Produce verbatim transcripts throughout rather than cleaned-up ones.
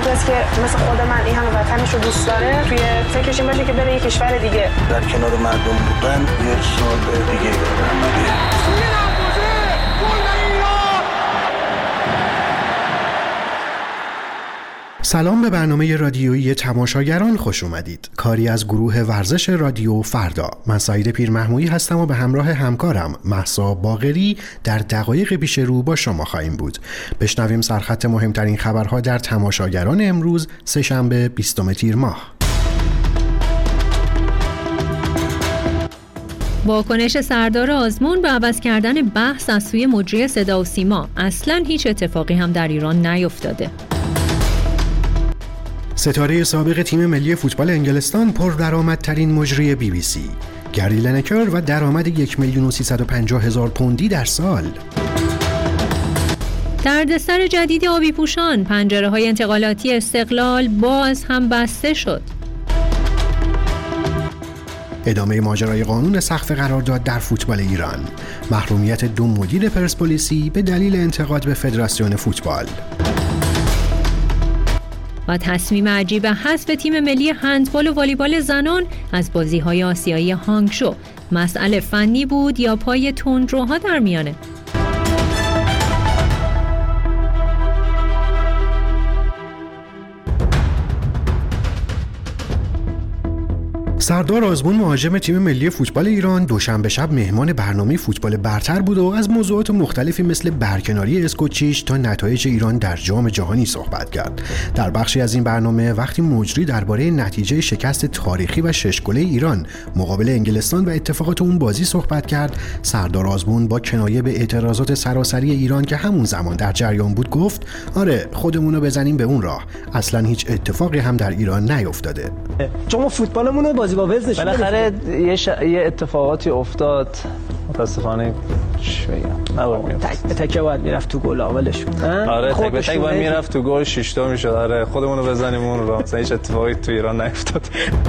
کسی که مثل خود من این همه وطنش رو دوست داره توی فکرش این باشه که بره یه کشور دیگه در کنار مردم بودن یه سال دیگه دارم. سلام به برنامه رادیویی تماشاگران خوش اومدید. کاری از گروه ورزش رادیو فردا. من سعید پیرمحمودی هستم و به همراه همکارم مهسا باقری در دقایق پیش رو با شما خواهیم بود. بشنویم سرخط مهمترین خبرها در تماشاگران امروز سه‌شنبه بیستم تیر ماه. واکنش سردار آزمون به عوض کردن بحث از سوی مجری صدا و سیما. اصلاً هیچ اتفاقی هم در ایران نیفتاده. ستاره سابق تیم ملی فوتبال انگلستان پردرآمدترین مجری بی بی سی، گری لینکر و درآمد یک میلیون و سیصد و پنجاه هزار پوندی در سال. دردسر جدید آبی پوشان، پنجره‌های انتقالاتی استقلال باز هم بسته شد. ادامه ماجرای قانون سقف قرارداد در فوتبال ایران، محرومیت دو مدیر پرسپولیسی به دلیل انتقاد به فدراسیون فوتبال. و تصمیم عجیب حذف تیم ملی هندبال و والیبال زنان از بازی‌های آسیایی هانگشو. مسئله فنی بود یا پای تندروها در میانه؟ سردار آزمون مهاجم تیم ملی فوتبال ایران دوشنبه شب مهمان برنامه فوتبال برتر بود و از موضوعات مختلفی مثل برکناری اسکوچیچ تا نتایج ایران در جام جهانی صحبت کرد. در بخشی از این برنامه وقتی مجری درباره نتیجه شکست تاریخی و شش گله ایران مقابل انگلستان و اتفاقات اون بازی صحبت کرد، سردار آزمون با کنایه به اعتراضات سراسری ایران که همون زمان در جریان بود گفت: آره خودمونو بزنیم به اون راه، اصلا هیچ اتفاقی هم در ایران نیفتاده. شما فوتبالمون رو بازی با وزش بالاخره یه, ش... یه اتفاقاتی افتاد متاسفانه چی بگم نباید تک به تکه باید میرفت تو گل اولش. آره تک به تک باید میرفت تو گل شش تا میشد. آره خودمونو بزنیم اون رو، مثلا هیچ اتفاقی تو ایران نیفتاد.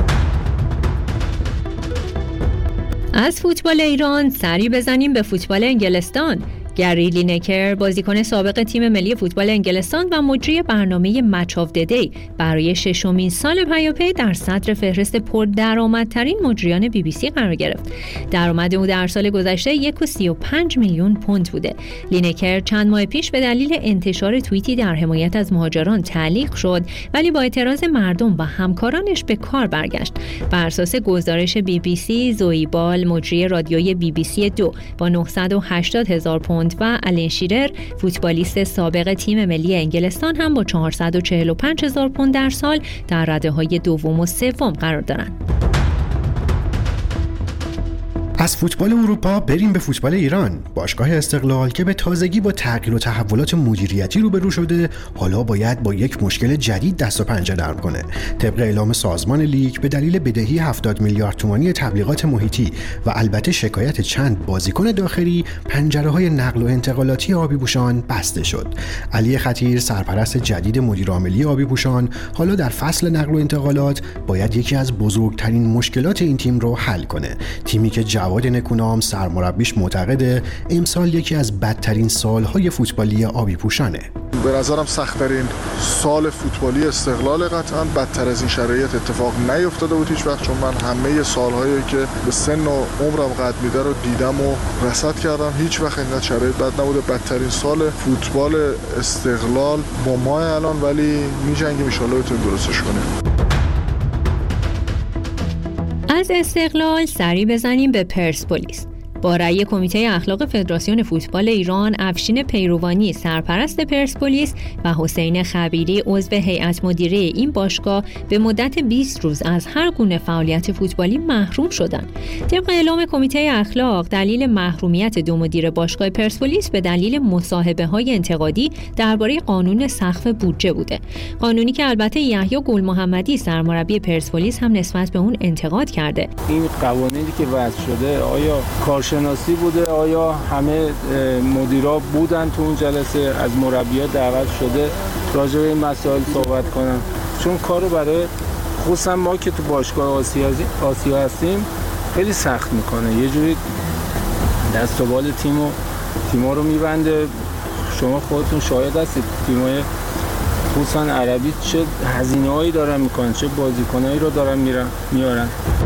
از فوتبال ایران سری بزنیم به فوتبال انگلستان. گری لینکر بازیکن سابق تیم ملی فوتبال انگلستان و مجری برنامه مچ آف د دی برای ششمین سال پیاپی در صدر فهرست پردرآمدترین مجریان بی بی سی قرار گرفت. درآمد او در سال گذشته یک و سی و پنج میلیون پوند بوده. لینکر چند ماه پیش به دلیل انتشار توییتی در حمایت از مهاجران تعلیق شد، ولی با اعتراض مردم و همکارانش به کار برگشت. بر اساس گزارش بی بی سی، زوئی بال مجری رادیویی بی بی سی دو با نهصد و هشتاد هزار پوند و آلن شیرر فوتبالیست سابق تیم ملی انگلستان هم با چهارصد و چهل و پنج هزار پوند در سال در رده‌های دوم و سوم قرار دارند. از فوتبال اروپا بریم به فوتبال ایران. باشگاه استقلال که به تازگی با تغییر و تحولات مدیریتی روبرو شده، حالا باید با یک مشکل جدید دست و پنجه نرم کنه. طبق اعلام سازمان لیگ به دلیل بدهی هفتاد میلیارد تومانی تبلیغات محیطی و البته شکایت چند بازیکن داخلی، پنجره‌های نقل و انتقالاتی آبیپوشان بسته شد. علی خطیر سرپرست جدید مدیر عاملی آبیپوشان حالا در فصل نقل و انتقالات باید یکی از بزرگترین مشکلات این تیم رو حل کنه. تیمی که جواد نکونام سرمربیش معتقده امسال یکی از بدترین سالهای فوتبالی آبیپوشانه. به نظرم سخت‌ترین سال فوتبالی استقلال، قطعاً بدتر از این شرایط اتفاق نیفتاده بود هیچ وقت، چون من همه سالهایی که به سن و عمرم قد میده رو دیدم و رصد کردم، هیچ وقت اینقدر شرایط بد نبوده. بدترین سال فوتبال استقلال با ما الان، ولی می‌جنگیم ان شاءالله بتونیم درستش کنیم. از استقلال سری بزنیم به پرسپولیس. با رأی کمیته اخلاق فدراسیون فوتبال ایران، افشین پیروانی سرپرست پرسپولیس و حسین خبیری عضو هیئت مدیره این باشگاه به مدت بیست روز از هر گونه فعالیت فوتبالی محروم شدند. طبق اعلام کمیته اخلاق، دلیل محرومیت دو مدیر باشگاه پرسپولیس به دلیل مصاحبه‌های انتقادی درباره قانون سقف بودجه بوده. قانونی که البته یحیی گل محمدی سرمربی پرسپولیس هم نسبت به اون انتقاد کرده. این قوانینی که وضع شده آیا کارشناسی بوده؟ آیا همه مدیرا بودن تو اون جلسه؟ از مربی‌ها دعوت شده راجع به این مسائل صحبت کنن؟ چون کارو برای خصوصا ما که تو باشگاه آسیا آسیا هستیم خیلی سخت میکنه، یه جوری دست و بال تیمو تیم‌ها رو میبنده. شما خودتون شاهد هستید تیم‌های خصوصا عربی چه هزینه‌هایی دارن میکنن، چه بازیکنایی رو دارن میرن میارن.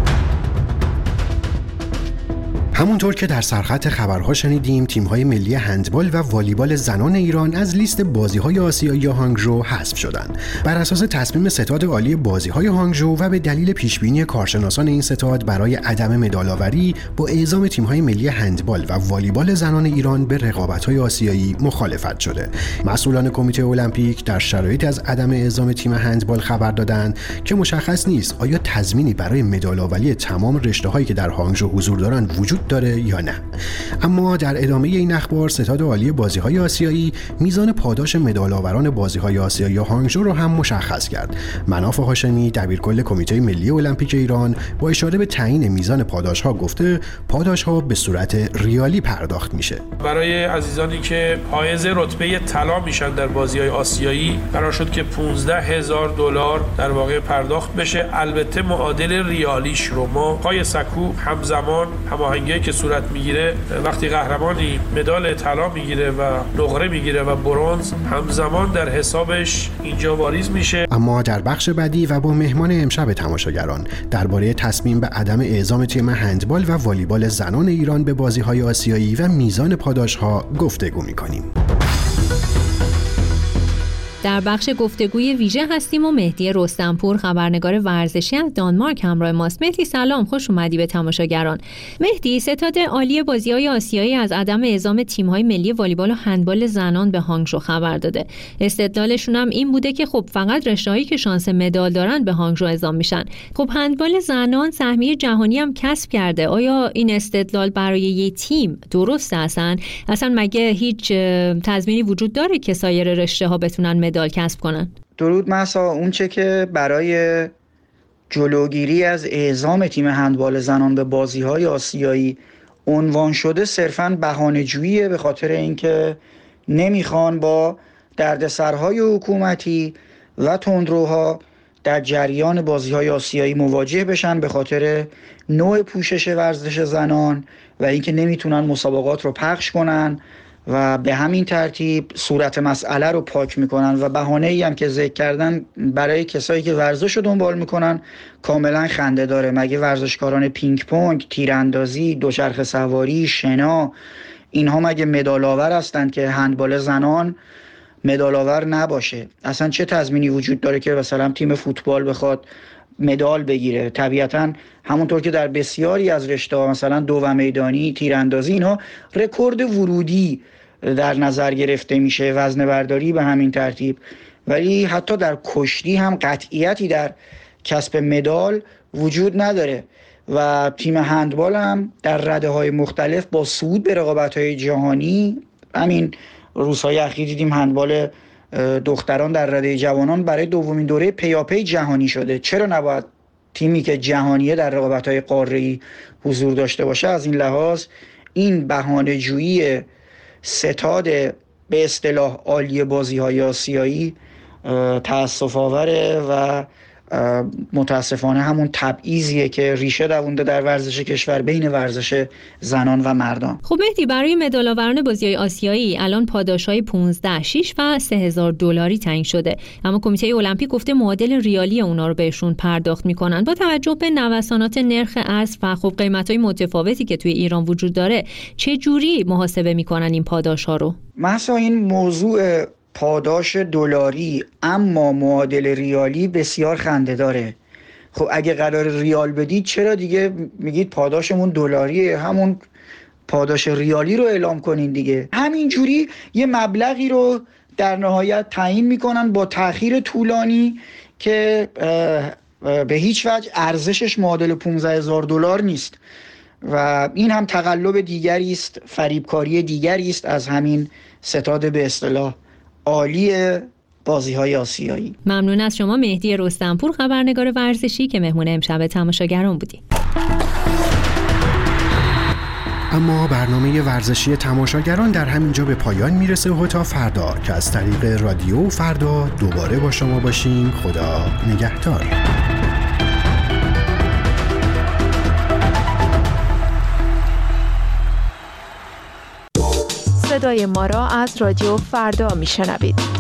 همونطور که در سرخط خبرها شنیدیم، تیم‌های ملی هندبال و والیبال زنان ایران از لیست بازی‌های آسیایی هانگژو حذف شدند. بر اساس تصمیم ستاد عالی بازی‌های هانگژو و به دلیل پیشبینی کارشناسان این ستاد برای عدم مدال‌آوری با اعزام تیم‌های ملی هندبال و والیبال زنان ایران به رقابت‌های آسیایی مخالفت شده. مسئولان کمیته المپیک در شرایطی از عدم اعزام تیم هندبال خبر دادند که مشخص نیست آیا تضمینی برای مدال‌آوری تمام رشته‌هایی که در هانگژو حضور دارند وجود داره یا نه. اما در ادامه این اخبار ستاد عالی بازی‌های آسیایی میزان پاداش مدال‌آوران بازی‌های آسیایی هانگژو رو هم مشخص کرد. مناف هاشمی دبیرکل کمیته ملی المپیک ایران با اشاره به تعیین میزان پاداش‌ها گفته پاداش‌ها به صورت ریالی پرداخت میشه. برای عزیزانی که حائز رتبه طلا میشن در بازی‌های آسیایی قرار شد که پانزده هزار دلار در واقع پرداخت بشه. البته معادل ریالیش رو ما پای سکو همزمان هماهنگی که صورت میگیره وقتی قهرمانی مدال طلا میگیره و نقره میگیره و برنز همزمان در حسابش اینجا واریز میشه. اما در بخش بعدی و با مهمان امشب تماشاگران درباره تصمیم به عدم اعزام تیم هندبال و والیبال زنان ایران به بازی‌های آسیایی و میزان پاداش‌ها گفتگو می‌کنیم. در بخش گفتگوی ویژه هستیم و مهدی رستمپور خبرنگار ورزشی از دانمارک همراه ماست. مهدی سلام، خوش اومدی به تماشاگران. مهدی، ستاد عالی بازی‌های آسیایی از عدم اعزام تیم‌های ملی والیبال و هندبال زنان به هانگژو خبر داده. استدلالشون هم این بوده که خب فقط رشته‌هایی که شانس مدال دارن به هانگژو اعزام میشن. خب هندبال زنان سهمیه جهانی هم کسب کرده. آیا این استدلال برای یک تیم درسته اصلا؟ اصلا مگه هیچ تضمینی وجود داره که سایر رشته‌ها بتونن مدال کسب کنن؟ درود مسا. اون چه که برای جلوگیری از اعزام تیم هندبال زنان به بازی‌های آسیایی عنوان شده صرفاً بهانه‌جوییه، به خاطر اینکه نمیخوان با دردسرهای حکومتی و تندروها در جریان بازی‌های آسیایی مواجه بشن به خاطر نوع پوشش ورزش زنان و اینکه نمیتونن مسابقات رو پخش کنن و به همین ترتیب صورت مسئله رو پاک میکنن و بهانه‌ای هم که ذکر کردن برای کسایی که ورزش رو دنبال میکنن کاملا خنده داره. مگه ورزشکاران پینگ پونگ، تیراندازی، دوچرخه سواری، شنا اینها مگه مدال آور هستند که هندبال زنان مدال آور نباشه؟ اصلا چه تضمینی وجود داره که مثلا تیم فوتبال بخواد مدال بگیره؟ طبیعتا همونطور که در بسیاری از رشته‌ها مثلا دو و میدانی، تیراندازی، اینها رکورد ورودی در نظر گرفته میشه، وزنه برداری به همین ترتیب، ولی حتی در کشتی هم قطعیتی در کسب مدال وجود نداره و تیم هندبال هم در رده‌های مختلف با صعود به رقابت‌های جهانی، همین روزهای اخیر دیدیم هندبال دختران در رده جوانان برای دومین دوره پیاپی جهانی شده. چرا نباید تیمی که جهانیه در رقابت‌های قاره‌ای حضور داشته باشه؟ از این لحاظ این بهانه‌جویی ستاد به اصطلاح عالی بازی‌های آسیایی تأسف آوره و متاسفانه همون تبعیضیه که ریشه دوونده در ورزش کشور بین ورزش زنان و مردان. خب مهدی، برای مدال آوران بازی‌های آسیایی الان پاداش‌های پانزده، شش و سه هزار دلاری تعیین شده، اما کمیته المپیک گفته معادل ریالی اونا رو بهشون پرداخت میکنن. با توجه به نوسانات نرخ ارز و خب قیمت‌های متفاوتی که توی ایران وجود داره، چه جوری محاسبه میکنن این پاداش‌ها رو؟ مثلا این موضوع پاداش دلاری اما معادل ریالی بسیار خنده داره. خب اگه قرار ریال بدید چرا دیگه میگید پاداشمون دلاریه؟ همون پاداش ریالی رو اعلام کنین دیگه. همینجوری یه مبلغی رو در نهایت تعیین میکنن با تأخیر طولانی که به هیچ وجه ارزشش معادل پانزده هزار دلار نیست و این هم تقلب دیگری است، فریبکاری دیگری است از همین ستاد به اصطلاح عالی بازی‌های آسیایی. ممنون از شما مهدی رستمپور خبرنگار ورزشی که مهمون امشب تماشاگران بودی. اما برنامه ورزشی تماشاگران در همینجا به پایان میرسه و تا فردا که از طریق رادیو فردا دوباره با شما باشیم. خدا نگهدار. صدای ما را از رادیو فردا میشنوید.